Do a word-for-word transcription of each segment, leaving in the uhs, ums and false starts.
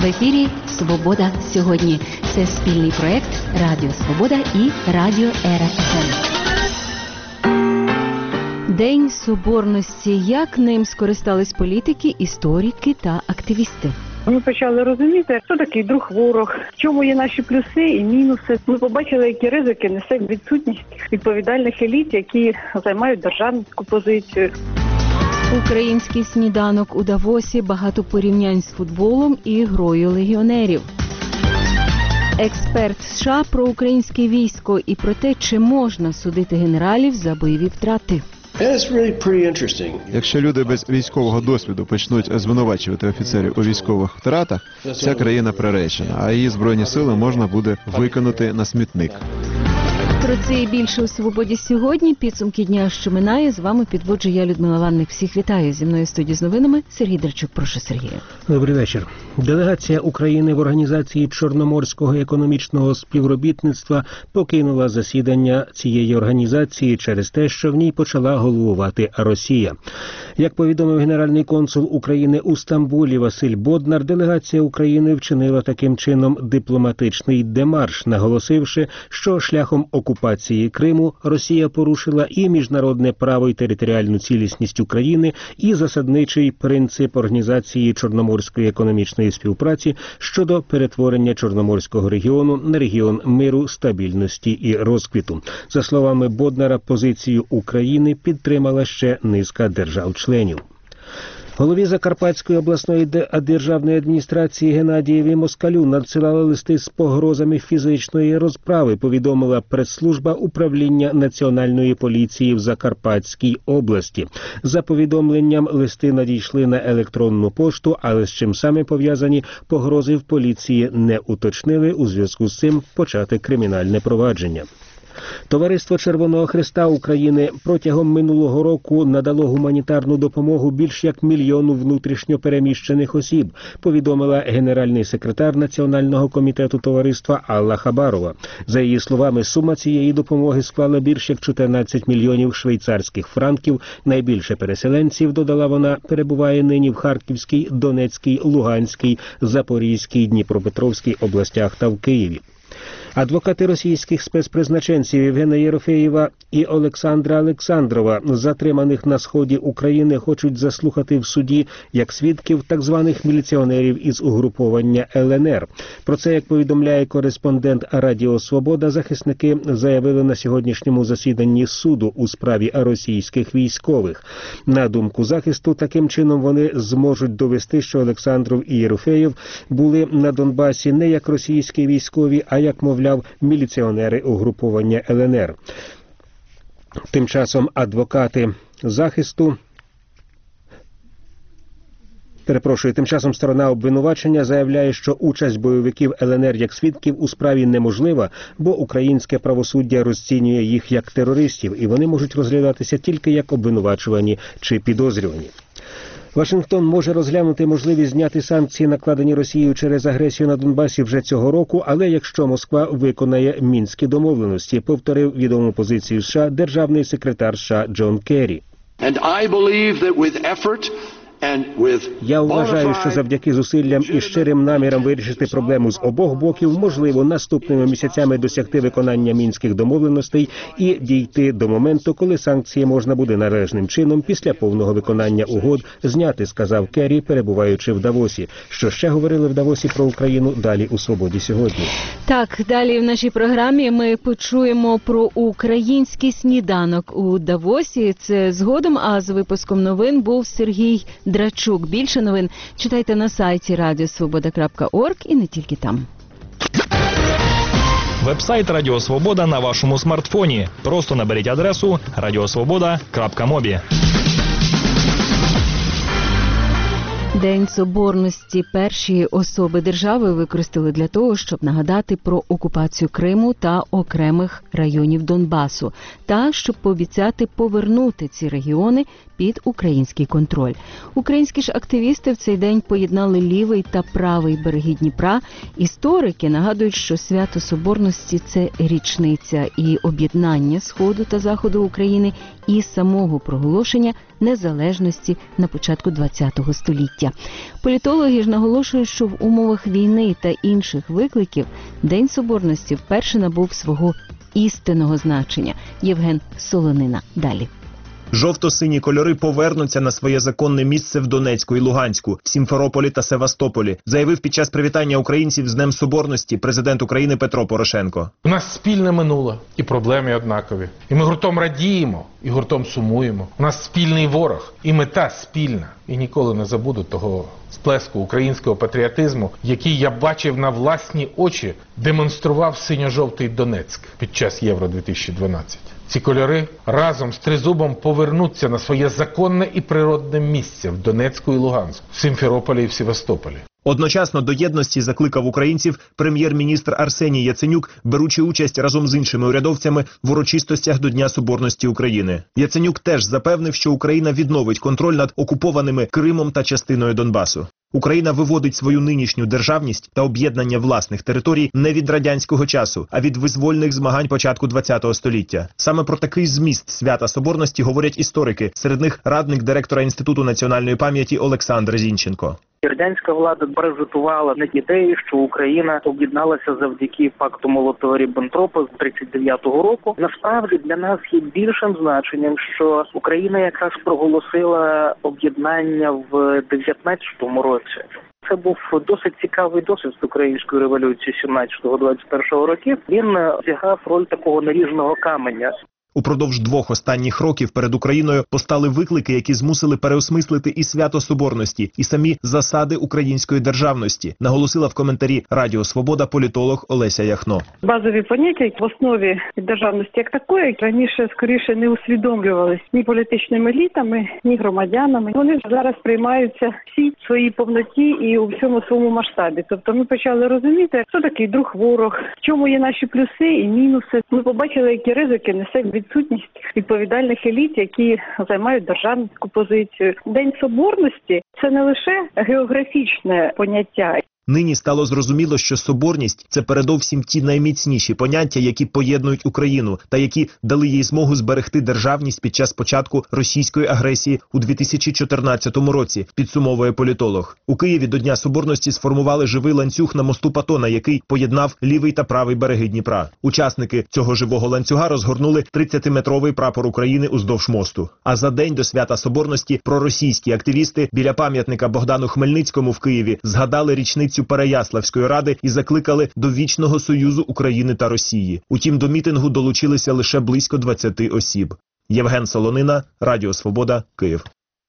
В ефірі «Свобода сьогодні». Це спільний проєкт Радіо Свобода і Радіо Ера еф ем. День Соборності. Як ним скористались політики, історики та активісти? Ми почали розуміти, хто такий друг-ворог, в чому є наші плюси і мінуси. Ми побачили, які ризики несе відсутність відповідальних еліт, які займають державницьку позицію. Український сніданок у Давосі, багато порівнянь з футболом і грою легіонерів. Експерт США про українське військо і про те, чи можна судити генералів за бойові втрати. Якщо люди без військового досвіду почнуть звинувачувати офіцерів у військових втратах, вся країна приречена, а її збройні сили можна буде викинути на смітник. Про це і більше у «Свободі сьогодні». Підсумки дня, що минає. З вами підводжу я, Людмила Ванник. Всіх вітаю. Зі мною в студії з новинами Сергій Драчук. Прошу, Сергію. Добрий вечір. Делегація України в Організації Чорноморського економічного співробітництва покинула засідання цієї організації через те, що в ній почала головувати Росія. Як повідомив генеральний консул України у Стамбулі Василь Боднар, делегація України вчинила таким чином дипломатичний демарш, наголосивши, що шляхом окупації Криму Росія порушила і міжнародне право і територіальну цілісність України, і засадничий принцип Організації Чорноморської економічної співпраці щодо перетворення Чорноморського регіону на регіон миру, стабільності і розквіту. За словами Боднара, позицію України підтримала ще низка держав-членів. Голові Закарпатської обласної державної адміністрації Геннадієві Москалю надсилали листи з погрозами фізичної розправи, повідомила прес-служба управління Національної поліції в Закарпатській області. За повідомленням, листи надійшли на електронну пошту, але з чим саме пов'язані погрози в поліції не уточнили, у зв'язку з цим почати кримінальне провадження. Товариство Червоного Хреста України протягом минулого року надало гуманітарну допомогу більш як мільйону внутрішньо переміщених осіб, повідомила генеральний секретар Національного комітету товариства Алла Хабарова. За її словами, сума цієї допомоги склала більш як чотирнадцять мільйонів швейцарських франків. Найбільше переселенців, додала вона, перебуває нині в Харківській, Донецькій, Луганській, Запорізькій, Дніпропетровській областях та в Києві. Адвокати російських спецпризначенців Євгена Єрофеєва і Олександра Олександрова, затриманих на сході України, хочуть заслухати в суді як свідків так званих міліціонерів із угруповання ел ен ер. Про це, як повідомляє кореспондент Радіо Свобода, захисники заявили на сьогоднішньому засіданні суду у справі російських військових. На думку захисту, таким чином вони зможуть довести, що Олександров і Єрофеєв були на Донбасі не як російські військові, а як, мовляв, міліціонери угруповання ел ен ер. Тим часом адвокати захисту Перепрошую, тим часом сторона обвинувачення заявляє, що участь бойовиків ел ен ер як свідків у справі неможлива, бо українське правосуддя розцінює їх як терористів, і вони можуть розглядатися тільки як обвинувачувані чи підозрювані. Вашингтон може розглянути можливість зняти санкції, накладені Росією через агресію на Донбасі вже цього року, але якщо Москва виконає мінські домовленості, повторив відому позицію США державний секретар США Джон Керрі. And I believe that with effort Я вважаю, що завдяки зусиллям і щирим намірам вирішити проблему з обох боків можливо наступними місяцями досягти виконання мінських домовленостей і дійти до моменту, коли санкції можна буде належним чином після повного виконання угод зняти, сказав Керрі, перебуваючи в Давосі. Що ще говорили в Давосі про Україну, далі у «Свободі сьогодні». Так, далі в нашій програмі ми почуємо про український сніданок у Давосі. Це згодом, а з випуском новин був Сергій Драчук. Більше новин читайте на сайті радіо свобода крапка орг і не тільки там. Веб-сайт Радіо Свобода на вашому смартфоні. Просто наберіть адресу радіосвобода крапка мобі. День Соборності перші особи держави використали для того, щоб нагадати про окупацію Криму та окремих районів Донбасу, та щоб пообіцяти повернути ці регіони під український контроль. Українські ж активісти в цей день поєднали лівий та правий береги Дніпра. Історики нагадують, що свято Соборності – це річниця і об'єднання Сходу та Заходу України і самого проголошення незалежності на початку ХХ століття. життя. Політологи ж наголошують, що в умовах війни та інших викликів День Соборності вперше набув свого істинного значення. Євген Солонина далі. Жовто-сині кольори повернуться на своє законне місце в Донецьку і Луганську, в Сімферополі та Севастополі, заявив під час привітання українців з Днем Соборності президент України Петро Порошенко. У нас спільне минуле і проблеми однакові. І ми гуртом радіємо, і гуртом сумуємо. У нас спільний ворог і мета спільна. І ніколи не забуду того сплеску українського патріотизму, який я бачив на власні очі, демонстрував синьо-жовтий Донецьк під час Євро дві тисячі дванадцять. Ці кольори разом з тризубом повернуться на своє законне і природне місце в Донецьку і Луганську, в Сімферополі і в Севастополі. Одночасно до єдності закликав українців прем'єр-міністр Арсеній Яценюк, беручи участь разом з іншими урядовцями в урочистостях до Дня Соборності України. Яценюк теж запевнив, що Україна відновить контроль над окупованими Кримом та частиною Донбасу. Україна виводить свою нинішню державність та об'єднання власних територій не від радянського часу, а від визвольних змагань початку ХХ століття. Саме про такий зміст свята Соборності говорять історики, серед них радник директора Інституту національної пам'яті Олександр Зінченко. Радянська влада паразитувала на ідеї, що Україна об'єдналася завдяки пакту Молотова-Ріббентропа з тридцять дев'ятого року. Насправді для нас є більшим значенням, що Україна якраз проголосила об'єднання в дев'ятнадцятому році. Це був досить цікавий досвід з української революції сімнадцятого-двадцять першого років. Він зіграв роль такого наріжного каменя. Упродовж двох останніх років перед Україною постали виклики, які змусили переосмислити і свято Соборності, і самі засади української державності, наголосила в коментарі Радіо Свобода політолог Олеся Яхно. Базові поняття в основі державності як такої раніше, скоріше, не усвідомлювалися ні політичними елітами, ні громадянами. Вони зараз приймаються всі в своїй повноті і у всьому своєму масштабі. Тобто ми почали розуміти, хто такий друг-ворог, в чому є наші плюси і мінуси. Ми побачили, які ризики несе відсутність відповідальних еліт, які займають державницьку позицію. День Соборності – це не лише географічне поняття. Нині стало зрозуміло, що соборність – це передовсім ті найміцніші поняття, які поєднують Україну та які дали їй змогу зберегти державність під час початку російської агресії у дві тисячі чотирнадцятому році, підсумовує політолог. У Києві до Дня Соборності сформували живий ланцюг на мосту Патона, який поєднав лівий та правий береги Дніпра. Учасники цього живого ланцюга розгорнули тридцятиметровий прапор України уздовж мосту. А за день до свята Соборності проросійські активісти біля пам'ятника Богдану Хмельницькому в Києві згадали річницю Переяславської ради і закликали до вічного союзу України та Росії. Утім, до мітингу долучилися лише близько двадцяти осіб. Євген Солонина, Радіо Свобода, Київ.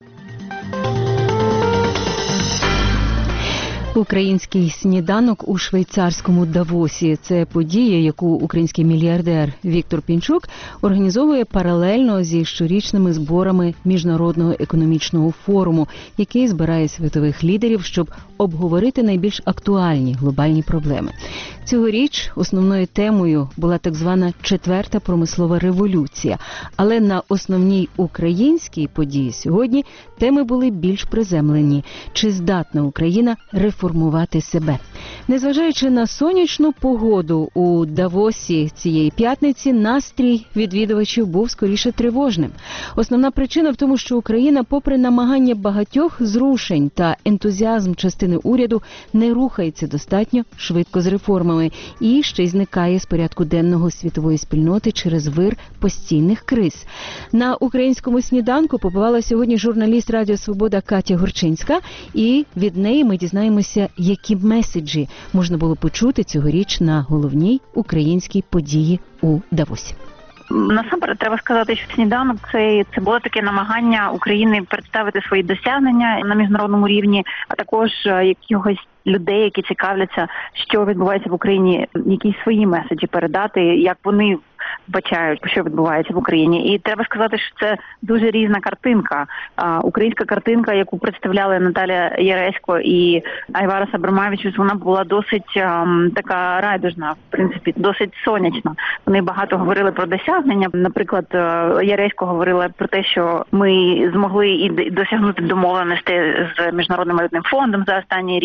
Український сніданок у швейцарському Давосі – це подія, яку український мільярдер Віктор Пінчук організовує паралельно зі щорічними зборами Міжнародного економічного форуму, який збирає світових лідерів, щоб обговорити найбільш актуальні глобальні проблеми. Цьогоріч основною темою була так звана четверта промислова революція, але на основній українській події сьогодні теми були більш приземлені. Чи здатна Україна реформувати себе? Незважаючи на сонячну погоду у Давосі цієї п'ятниці, настрій відвідувачів був скоріше тривожним. Основна причина в тому, що Україна, попри намагання багатьох зрушень та ентузіазм частини уряду, не рухається достатньо швидко з реформами і ще й зникає з порядку денного світової спільноти через вир постійних криз. На українському сніданку побувала сьогодні журналіст Радіо Свобода Катя Горчинська, і від неї ми дізнаємося, які меседжі можна було почути цьогоріч на головній українській події у Давосі. Насамперед треба сказати, що сніданок це, це було таке намагання України представити свої досягнення на міжнародному рівні, а також якихось людей, які цікавляться, що відбувається в Україні, якісь свої меседжі передати, як вони бачають, що відбувається в Україні. І треба сказати, що це дуже різна картинка. А, українська картинка, яку представляли Наталія Яресько і Айварас Абромавичус, вона була досить а, така райдужна, в принципі, досить сонячна. Вони багато говорили про досягнення. Наприклад, Яресько говорила про те, що ми змогли і досягнути домовленості з Міжнародним валютним фондом за останній рік.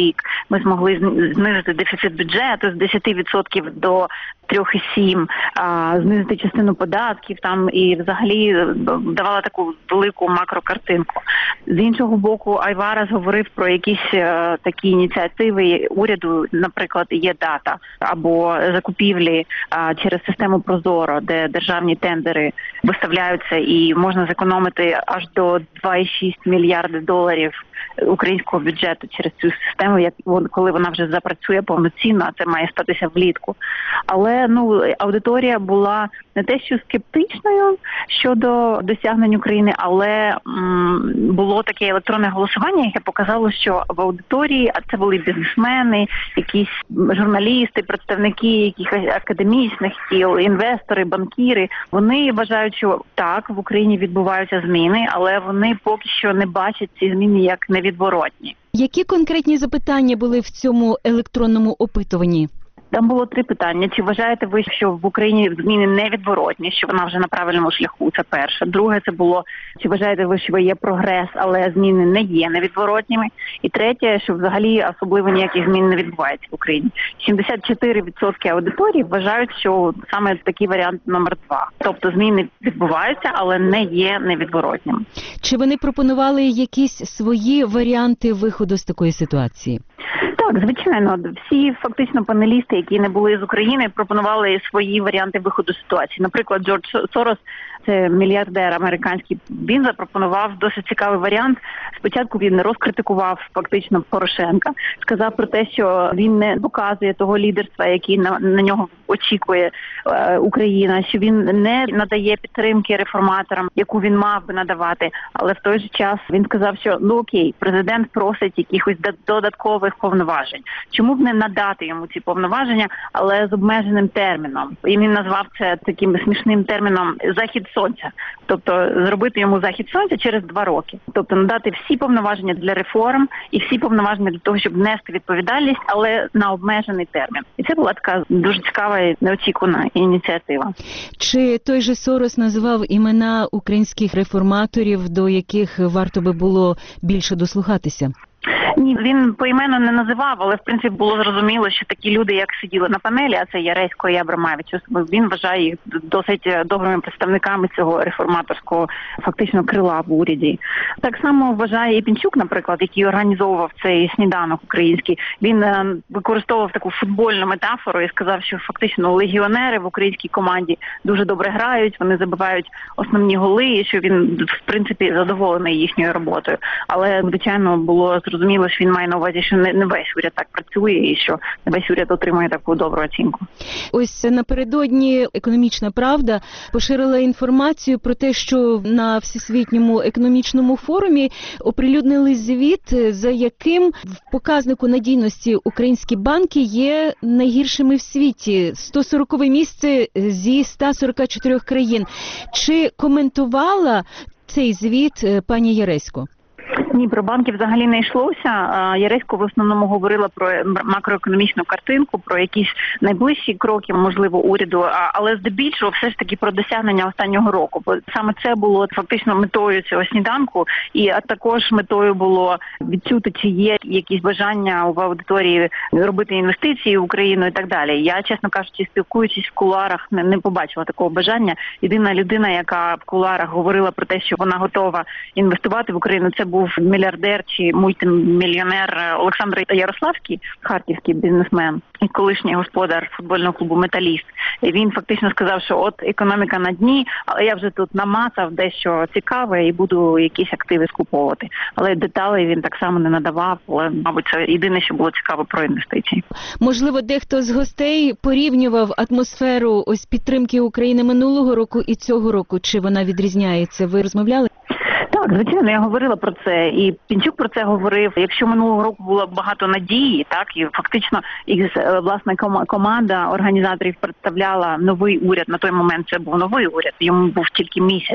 ми змогли знизити дефіцит бюджету з десять відсотків до три цілих сім десятих, знизити частину податків там і взагалі давала таку велику макрокартинку. З іншого боку, Айварес говорив про якісь е, такі ініціативи уряду, наприклад, є дата або закупівлі е, через систему Прозоро, де державні тендери виставляються і можна зекономити аж до два цілих шість мільярди доларів українського бюджету через цю систему, як коли вона вже запрацює повноцінно, а це має статися влітку. Але ну аудиторія була не те, що скептичною щодо досягнень України, але м, було таке електронне голосування, яке показало, що в аудиторії, а це були бізнесмени, якісь журналісти, представники якихось академічних тіл, інвестори, банкіри, вони вважають, що так, в Україні відбуваються зміни, але вони поки що не бачать ці зміни як невідворотні. Які конкретні запитання були в цьому електронному опитуванні? Там було три питання. Чи вважаєте ви, що в Україні зміни невідворотні, що вона вже на правильному шляху? Це перше. Друге, це було, чи вважаєте ви, що є прогрес, але зміни не є невідворотніми? І третє, що взагалі особливо ніяких змін не відбувається в Україні. сімдесят чотири відсотки аудиторії вважають, що саме такий варіант номер два. Тобто зміни відбуваються, але не є невідворотніми. Чи вони пропонували якісь свої варіанти виходу з такої ситуації? Так, звичайно. Всі фактично панелісти, які не були з України, пропонували свої варіанти виходу з ситуації. Наприклад, Джордж Сорос, це мільярдер американський, він запропонував досить цікавий варіант. Спочатку він розкритикував фактично Порошенка, сказав про те, що він не показує того лідерства, який на, на нього очікує е, Україна, що він не надає підтримки реформаторам, яку він мав би надавати. Але в той же час він сказав, що ну окей, президент просить якихось додаткових повноважень. Чому б не надати йому ці повноваження, але з обмеженим терміном? І він назвав це таким смішним терміном «захід сонця». Тобто зробити йому захід сонця через два роки. Тобто надати всі повноваження для реформ і всі повноваження для того, щоб нести відповідальність, але на обмежений термін. І це була така дуже цікава і неочікувана ініціатива. Чи той же Сорос називав імена українських реформаторів, до яких варто би було більше дослухатися? Ні, він поіменно не називав, але в принципі було зрозуміло, що такі люди, як сиділи на панелі, а це Яресько і Абрамавич, він вважає їх досить добрими представниками цього реформаторського фактично крила в уряді. Так само вважає і Пінчук, наприклад, який організовував цей сніданок український. Він використовував таку футбольну метафору і сказав, що фактично легіонери в українській команді дуже добре грають, вони забивають основні голи, і що він в принципі задоволений їхньою роботою. Але звичайно було зрозуміло, що він має на увазі, що не, не весь уряд так працює і що не весь уряд отримує таку добру оцінку. Ось напередодні «Економічна правда» поширила інформацію про те, що на Всесвітньому економічному форумі оприлюднили звіт, за яким в показнику надійності українські банки є найгіршими в світі. сто сорокове місце зі ста сорока чотирьох країн. Чи коментувала цей звіт пані Яресько? Ні, про банки взагалі не йшлося. Яресько в основному говорила про макроекономічну картинку, про якісь найближчі кроки, можливо, уряду, але здебільшого все ж таки про досягнення останнього року. Бо саме це було фактично метою цього сніданку, і а також метою було відчути, чи є якісь бажання в аудиторії робити інвестиції в Україну і так далі. Я, чесно кажучи, спілкуючись в кулуарах, не, не побачила такого бажання. Єдина людина, яка в кулуарах говорила про те, що вона готова інвестувати в Україну, це був мільярдер чи мультимільйонер Олександр Ярославський, харківський бізнесмен і колишній господар футбольного клубу «Металіст». І він фактично сказав, що от економіка на дні, але я вже тут намацав дещо цікаве і буду якісь активи скуповувати. Але деталей він так само не надавав, але, мабуть, це єдине, що було цікаво про інвестиції. Можливо, дехто з гостей порівнював атмосферу ось підтримки України минулого року і цього року. Чи вона відрізняється? Ви розмовляли? Так, звичайно, я говорила про це, і Пінчук про це говорив. Якщо минулого року було багато надії, так, і фактично їх, власне, команда організаторів представляла новий уряд. На той момент це був новий уряд, йому був тільки місяць,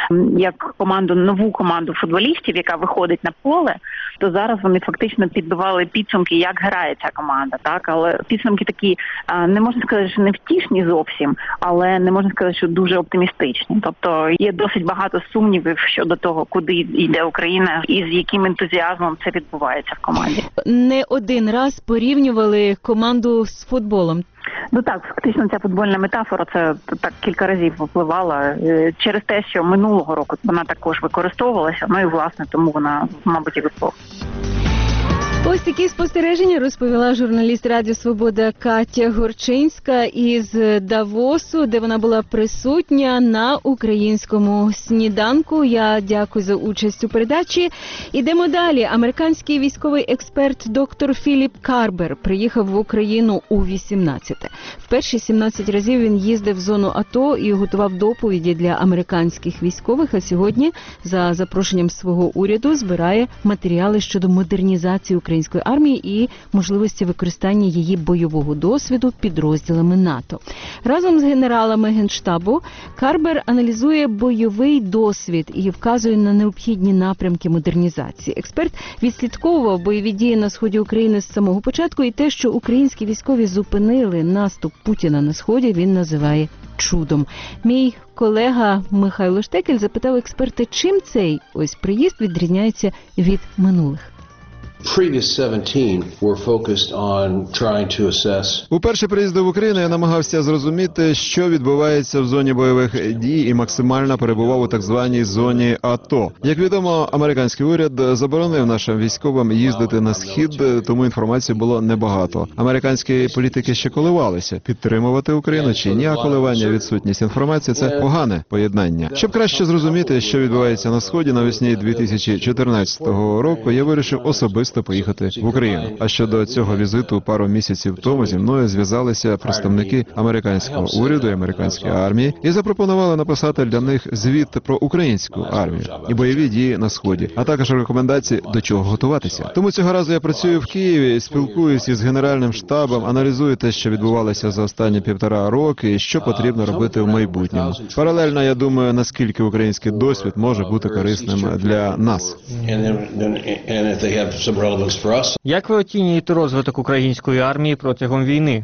як команду, нову команду футболістів, яка виходить на поле, то зараз вони фактично підбивали підсумки, як грає ця команда, так, але підсумки такі, не можна сказати, що не втішні зовсім, але не можна сказати, що дуже оптимістичні. Тобто є досить багато сумнівів щодо того, куди йде Україна і з яким ентузіазмом це відбувається в команді. Не один раз порівнювали команду з футболом. Ну так, фактично ця футбольна метафора, це так кілька разів випливала через те, що минулого року вона також використовувалася, ну і власне тому вона, мабуть, і випала. Ось такі спостереження розповіла журналіст Радіо Свобода Катя Горчинська із Давосу, де вона була присутня на українському сніданку. Я дякую за участь у передачі. Ідемо далі. Американський військовий експерт доктор Філіп Карбер приїхав в Україну у вісімнадцяте. В перші сімнадцять разів він їздив в зону АТО і готував доповіді для американських військових, а сьогодні за запрошенням свого уряду збирає матеріали щодо модернізації української української армії і можливості використання її бойового досвіду підрозділами НАТО. Разом з генералами Генштабу Карбер аналізує бойовий досвід і вказує на необхідні напрямки модернізації. Експерт відслідковував бойові дії на сході України з самого початку, і те, що українські військові зупинили наступ Путіна на сході, він називає чудом. Мій колега Михайло Штекель запитав експерта, чим цей ось приїзд відрізняється від минулих. У перші приїзди в Україну я намагався зрозуміти, що відбувається в зоні бойових дій, і максимально перебував у так званій зоні АТО. Як відомо, американський уряд заборонив нашим військовим їздити на схід, тому інформації було небагато. Американські політики ще коливалися, підтримувати Україну чи ні, а коливання, відсутність інформації – це погане поєднання. Щоб краще зрозуміти, що відбувається на сході, навесні дві тисячі чотирнадцятого року я вирішив особисто поїхати в Україну. А щодо цього візиту пару місяців тому зі мною зв'язалися представники американського уряду і американської армії і запропонували написати для них звіт про українську армію і бойові дії на сході, а також рекомендації, до чого готуватися. Тому цього разу я працюю в Києві, спілкуюся із Генеральним штабом, аналізую те, що відбувалося за останні півтора роки і що потрібно робити в майбутньому. Паралельно я думаю, наскільки український досвід може бути корисним для нас. Як ви оцінюєте розвиток української армії протягом війни?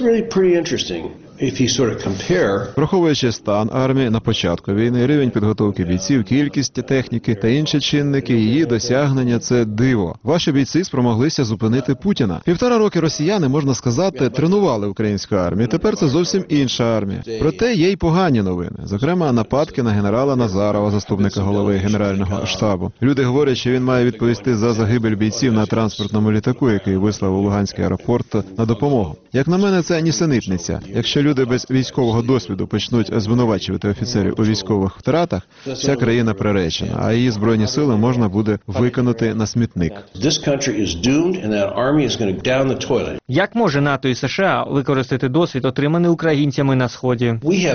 Враховуючи стан армії на початку війни, рівень підготовки бійців, кількість техніки та інші чинники, її досягнення – це диво. Ваші бійці спромоглися зупинити Путіна. Півтора роки росіяни, можна сказати, тренували українську армію. Тепер це зовсім інша армія. Проте є й погані новини. Зокрема, нападки на генерала Назарова, заступника голови Генерального штабу. Люди говорять, що він має відповісти за загибель бійців на транспортному літаку, який вислав у Луганський аеропорт на допомогу. Як на мене, це нісенітниця. Якщо люди без військового досвіду почнуть звинувачувати офіцерів у військових втратах, вся країна приречена, а її збройні сили можна буде викинути на смітник. Як може НАТО і США використати досвід, отриманий українцями на Сході?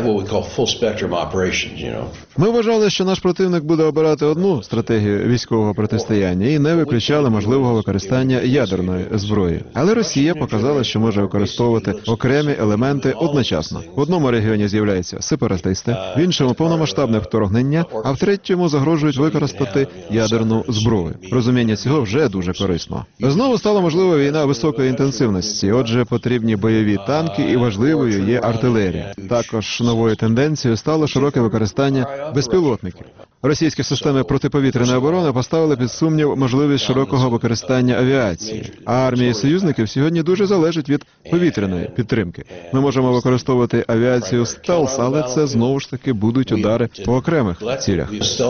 Ми вважали, що наш противник буде обирати одну стратегію військового протистояння і не виключали можливого використання ядерної зброї. Але Росія показала, що може використовувати окремі елементи одночасно. В одному регіоні з'являються сепаратисти, в іншому повномасштабне вторгнення, а в третьому загрожують використати ядерну зброю. Розуміння цього вже дуже корисно. Знову стала можлива війна високої інтенсивності, отже, потрібні бойові танки і важливою є артилерія. Також новою тенденцією стало широке використання безпілотників. Російські системи протиповітряної оборони поставили під сумнів можливість широкого використання авіації. А армії союзників сьогодні дуже залежить від повітряної підтримки. Ми можемо використовувати авіацію стелс, але це знову ж таки будуть удари по окремих цілях.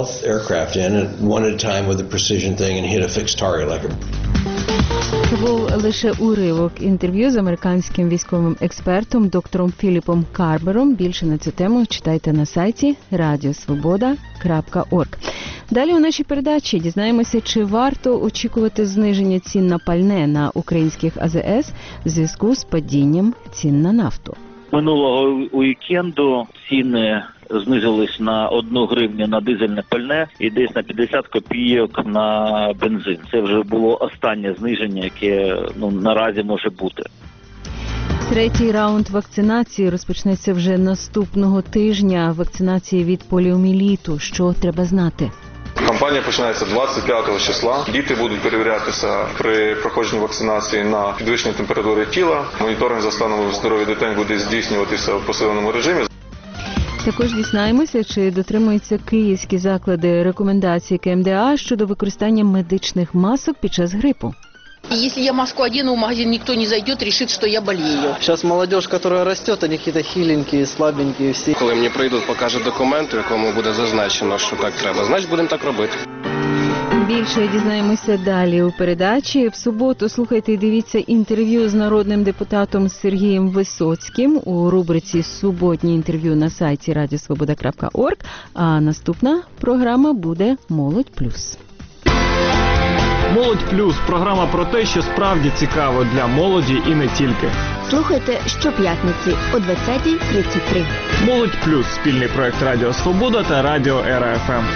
Це був лише уривок інтерв'ю з американським військовим експертом доктором Філіпом Карбером. Більше на цю тему читайте на сайті радіо свобода крапка орг. Далі у нашій передачі дізнаємося, чи варто очікувати зниження цін на пальне на українських А З С в зв'язку з падінням цін на нафту. Минулого уікенду ціни знизились на одну гривню на дизельне пальне і десь на п'ятдесят копійок на бензин. Це вже було останнє зниження, яке ну, наразі може бути. Третій раунд вакцинації розпочнеться вже наступного тижня. Вакцинації від поліомієліту. Що треба знати? Кампанія починається двадцять п'ятого числа. Діти будуть перевірятися при проходженні вакцинації на підвищення температури тіла. Моніторинг за станом здоров'я дитини буде здійснюватися в посиленому режимі. Також дізнаємося, чи дотримуються київські заклади рекомендацій ка ем де а щодо використання медичних масок під час грипу. Если я маску одену, в магазин никто не зайдет, решит, что я болею. Сейчас молодежь, которая растет, они какие-то хиленькие, слабенькие всі. Коли мені прийдуть, покажуть документ, у якому буде зазначено, що так треба, значить будемо так робити. Більше дізнаємося далі у передачі. В суботу слухайте і дивіться інтерв'ю з народним депутатом Сергієм Висоцьким у рубриці «Суботні інтерв'ю» на сайті радіо свобода крапка орг, а наступна програма буде «Молодь плюс». «Молодь плюс» – програма про те, що справді цікаво для молоді і не тільки. Слухайте щоп'ятниці о двадцятій тридцять три. «Молодь плюс» – спільний проект Радіо Свобода та Радіо Ера еф ем.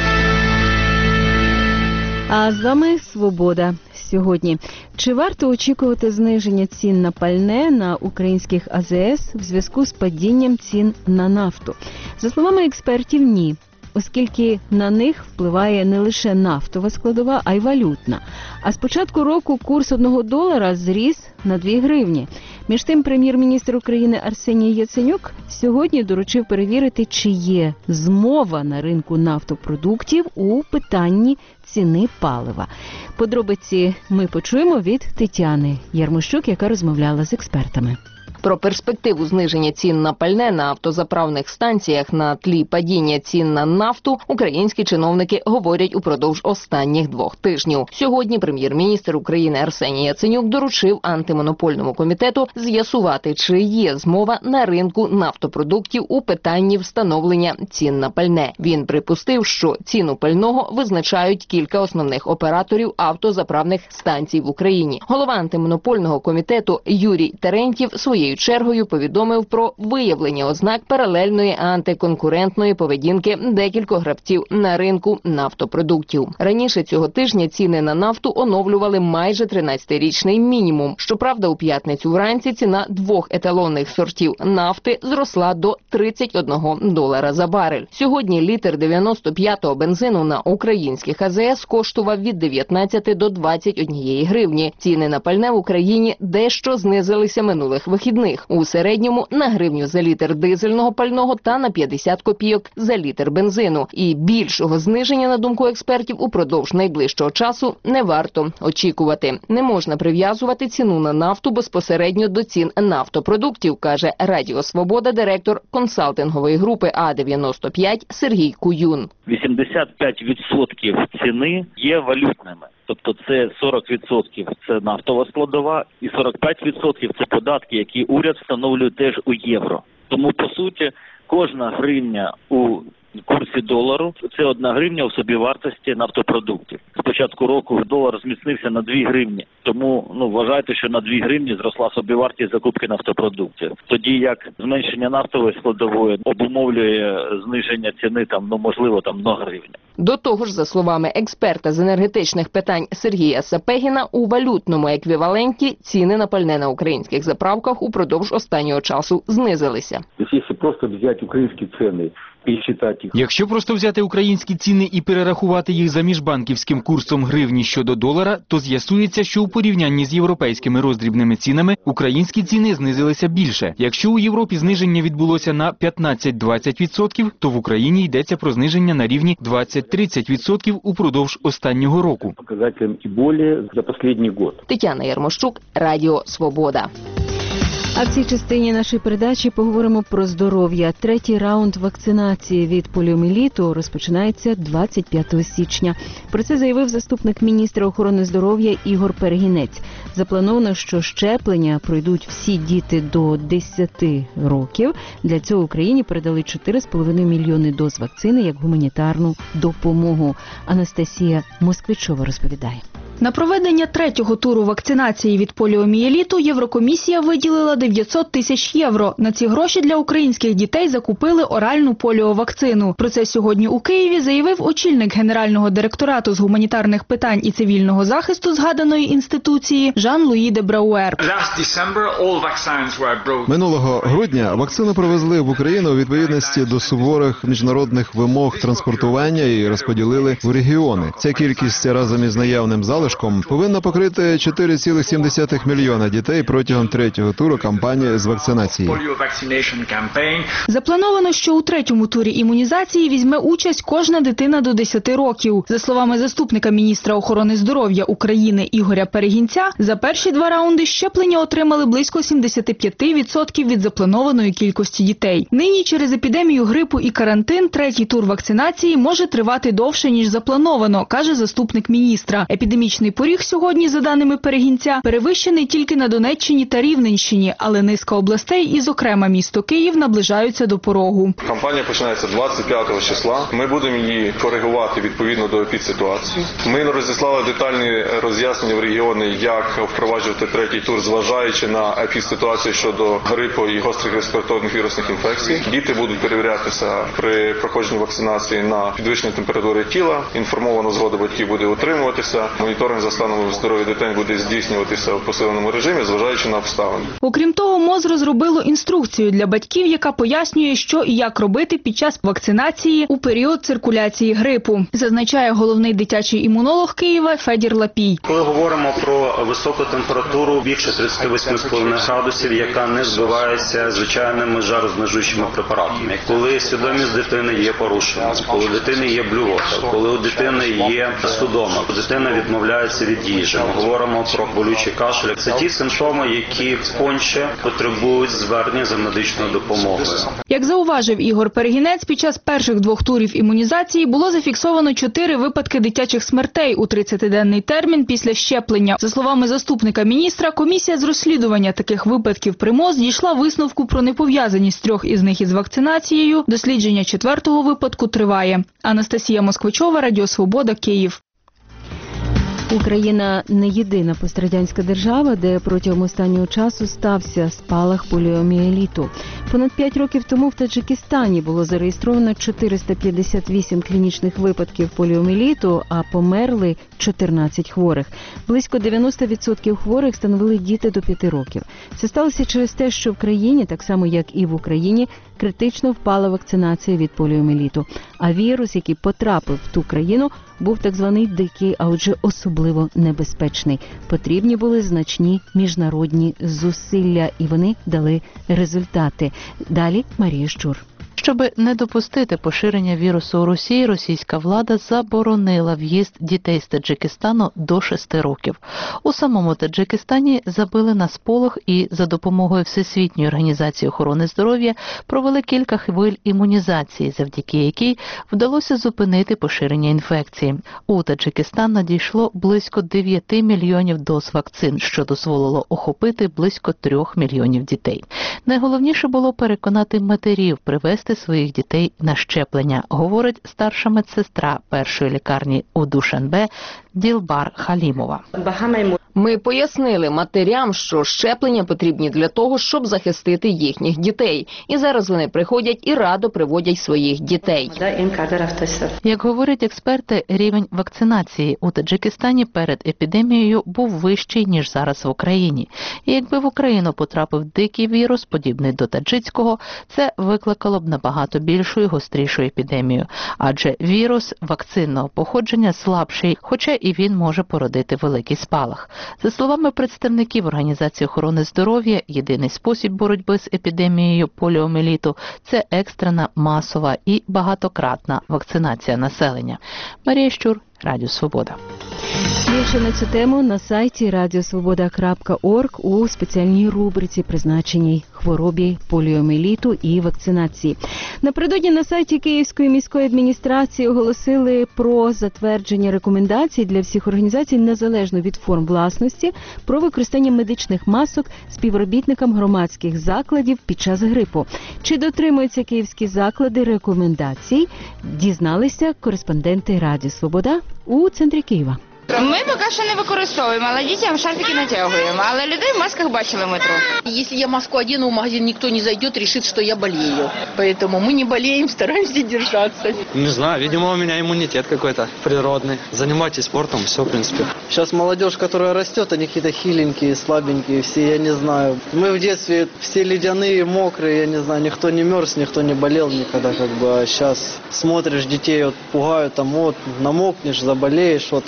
А з вами «Свобода». Сьогодні. Чи варто очікувати зниження цін на пальне на українських а зе ес в зв'язку з падінням цін на нафту? За словами експертів, ні. Оскільки на них впливає не лише нафтова складова, а й валютна. А з початку року курс одного долара зріс на дві гривні. Між тим, прем'єр-міністр України Арсеній Яценюк сьогодні доручив перевірити, чи є змова на ринку нафтопродуктів у питанні ціни палива. Подробиці ми почуємо від Тетяни Ярмощук, яка розмовляла з експертами. Про перспективу зниження цін на пальне на автозаправних станціях на тлі падіння цін на нафту українські чиновники говорять упродовж останніх двох тижнів. Сьогодні прем'єр-міністр України Арсеній Яценюк доручив антимонопольному комітету з'ясувати, чи є змова на ринку нафтопродуктів у питанні встановлення цін на пальне. Він припустив, що ціну пального визначають кілька основних операторів автозаправних станцій в Україні. Голова антимонопольного комітету Юрій Терентьєв своєю чергою повідомив про виявлення ознак паралельної антиконкурентної поведінки декількох гравців на ринку нафтопродуктів. Раніше цього тижня ціни на нафту оновлювали майже тринадцятирічний мінімум. Щоправда, у п'ятницю вранці ціна двох еталонних сортів нафти зросла до тридцять одного долара за барель. Сьогодні літр дев'яносто п'ятого бензину на українських а зе ес коштував від дев'ятнадцяти до двадцяти однієї гривні. Ціни на пальне в Україні дещо знизилися минулих вихідних. У середньому на гривню за літр дизельного пального та на п'ятдесят копійок за літр бензину. І більшого зниження, на думку експертів, упродовж найближчого часу не варто очікувати. Не можна прив'язувати ціну на нафту безпосередньо до цін нафтопродуктів, каже Радіо Свобода директор консалтингової групи А дев'яносто п'ять Сергій Куюн. вісімдесят п'ять відсотків ціни є валютними. Тобто це сорок відсотків це нафтова складова і сорок п'ять відсотків це податки, які уряд встановлює теж у євро. Тому, по суті, кожна гривня у курсі долару – це одна гривня у собівартості нафтопродуктів. З початку року долар зміцнився на дві гривні. Тому ну, вважайте, що на дві гривні зросла собівартість закупки нафтопродуктів. Тоді як зменшення нафтової складової обумовлює зниження ціни, там, ну, можливо, там, на гривня. До того ж, за словами експерта з енергетичних питань Сергія Сапегіна, у валютному еквіваленті ціни на пальне на українських заправках упродовж останнього часу знизилися. Якщо просто взяти українські ціни, якщо просто взяти українські ціни і перерахувати їх за міжбанківським курсом гривні щодо долара, то з'ясується, що у порівнянні з європейськими роздрібними цінами українські ціни знизилися більше. Якщо у Європі зниження відбулося на п'ятнадцять-двадцять відсотків, то в Україні йдеться про зниження на рівні двадцять-тридцять відсотків упродовж останнього року. Показателем і більше за останній рік. Тетяна Ярмощук, Радіо Свобода. А в цій частині нашої передачі поговоримо про здоров'я. Третій раунд вакцинації від поліомієліту розпочинається двадцять п'ятого січня. Про це заявив заступник міністра охорони здоров'я Ігор Перегінець. Заплановано, що щеплення пройдуть всі діти до десяти років. Для цього Україні передали чотири з половиною мільйони доз вакцини як гуманітарну допомогу. Анастасія Москвичова розповідає. На проведення третього туру вакцинації від поліомієліту Єврокомісія виділила дев'ятсот тисяч євро. На ці гроші для українських дітей закупили оральну поліовакцину. Про це сьогодні у Києві заявив очільник Генерального директорату з гуманітарних питань і цивільного захисту згаданої інституції Жан-Луї де Брауер. Минулого грудня вакцину привезли в Україну у відповідності до суворих міжнародних вимог транспортування і розподілили в регіони. Ця кількість разом із наявним залишком залишком повинна покрити чотири цілих сім десятих мільйона дітей протягом третього туру кампанії з вакцинації. Заплановано, що у третьому турі імунізації візьме участь кожна дитина до десяти років. За словами заступника міністра охорони здоров'я України Ігоря Перегінця, за перші два раунди щеплення отримали близько сімдесят п'ять відсотків від запланованої кількості дітей. Нині через епідемію грипу і карантин третій тур вакцинації може тривати довше, ніж заплановано, каже заступник міністра. Епідемічний поріг сьогодні, за даними Перегінця, перевищений тільки на Донеччині та Рівненщині, але низка областей і, зокрема, місто Київ наближаються до порогу. Кампанія починається двадцять п'ятого числа. Ми будемо її коригувати відповідно до епідситуації. Ми розіслали детальні роз'яснення в регіони, як впроваджувати третій тур, зважаючи на епідситуацію щодо грипу і гострих респіраторних вірусних інфекцій. Діти будуть перевірятися при проходженні вакцинації на підвищення температури тіла. Інформована згода батьків буде утримуватися. Моніторинг за станом здоров'я дитини буде здійснюватися в посиленому режимі, зважаючи на обставини. Окрім того, МОЗ розробило інструкцію для батьків, яка пояснює, що і як робити під час вакцинації у період циркуляції грипу, зазначає головний дитячий імунолог Києва Федір Лапій. Коли говоримо про високу температуру більше тридцять вісім цілих п'ять градусів, яка не збивається звичайними жарознижуючими препаратами, коли свідомість дитини є порушена, коли у дитини є блювота, коли у дитини є судома, дитина відмовляється від їжі, ми говоримо про болючий кашель. Це ті симптоми, які конче потребують звернення за медичною допомогою. Як зауважив Ігор Перегінець, під час перших двох турів імунізації було зафіксовано чотири випадки дитячих смертей у тридцятиденний термін після щеплення. За словами заступника міністра, комісія з розслідування таких випадків при МОЗ дійшла висновку про непов'язаність трьох із них із вакцинацією. Дослідження четвертого випадку триває. Анастасія Москвичова, Радіо Свобода, Київ. Україна не єдина пострадянська держава, де протягом останнього часу стався спалах поліомієліту. Понад п'ять років тому в Таджикистані було зареєстровано чотириста п'ятдесят вісім клінічних випадків поліомієліту, а померли чотирнадцять хворих. Близько дев'яносто відсотків хворих становили діти до п'яти років. Це сталося через те, що в країні, так само як і в Україні, критично впала вакцинація від поліомієліту. А вірус, який потрапив в ту країну, був так званий дикий, а отже особливо небезпечний. Потрібні були значні міжнародні зусилля, і вони дали результати. Далі Марія Щур. Щоб не допустити поширення вірусу у Росії, російська влада заборонила в'їзд дітей з Таджикистану до шести років. У самому Таджикистані забили на сполох і за допомогою Всесвітньої організації охорони здоров'я провели кілька хвиль імунізації, завдяки якій вдалося зупинити поширення інфекції. У Таджикистан надійшло близько дев'яти мільйонів доз вакцин, що дозволило охопити близько трьох мільйонів дітей. Найголовніше було переконати матерів привести своїх дітей на щеплення, говорить старша медсестра першої лікарні у Душанбе Ділбар Халімова. Ми пояснили матерям, що щеплення потрібні для того, щоб захистити їхніх дітей. І зараз вони приходять і радо приводять своїх дітей. Як говорять експерти, рівень вакцинації у Таджикистані перед епідемією був вищий, ніж зараз в Україні. І якби в Україну потрапив дикий вірус, подібний до таджицького, це викликало б набагато більшу і гострішу епідемію. Адже вірус вакцинного походження слабший, хоча і він може породити великий спалах. За словами представників Організації охорони здоров'я, єдиний спосіб боротьби з епідемією поліомієліту – це екстрена, масова і багатократна вакцинація населення. Марія Щур, Радіо Свобода. Більше на цю тему на сайті радіосвобода крапка орг у спеціальній рубриці, призначеній хворобі поліомієліту і вакцинації. Напередодні на сайті Київської міської адміністрації оголосили про затвердження рекомендацій для всіх організацій, незалежно від форм власності, про використання медичних масок співробітникам громадських закладів під час грипу. Чи дотримуються київські заклади рекомендацій, дізналися кореспонденти Радіо Свобода у центрі Києва. Ми поки що не використовуємо, але дітям шарфики натягуємо. Але людей в масках бачили в метро. Если я маску одену, в магазин никто не зайдет, решит, что я болею. Поэтому мы не болеем, стараемся держаться. Не знаю, видимо, у меня иммунитет какой-то природный. Занимайтесь спортом, все, в принципе. Сейчас молодежь, которая растет, они какие-то хиленькие, слабенькие, все, я не знаю. Мы в детстве все ледяные, мокрые, я не знаю, никто не мерз, никто не болел никогда, как бы. А сейчас смотришь, детей вот пугают, там, вот, намокнешь, заболеешь, вот это, то.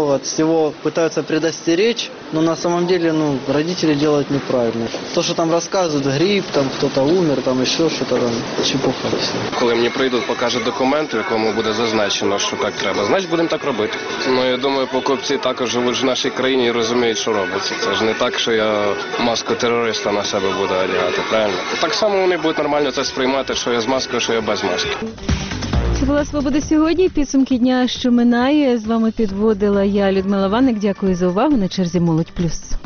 от всего пытаются предостеречь, но на самом деле, ну, родители делают неправильно. То, что там рассказывают, грипп, там кто-то умер, там еще что-то там, чепуха все. Коли мені прийдуть, покажуть документ, в якому буде зазначено, що так треба, значить будемо так робити. Ну, я думаю, покупці також живуть в нашій країні і розуміють, що робиться. Це ж не так, що я маску терориста на себе буду одягати, правильно? Так само вони будуть нормально це сприймати, що я з маскою, що я без маски. Це була «Свобода сьогодні». Підсумки дня, що минає. З вами підводила я, Людмила Ванник. Дякую за увагу. На черзі «Молодь плюс».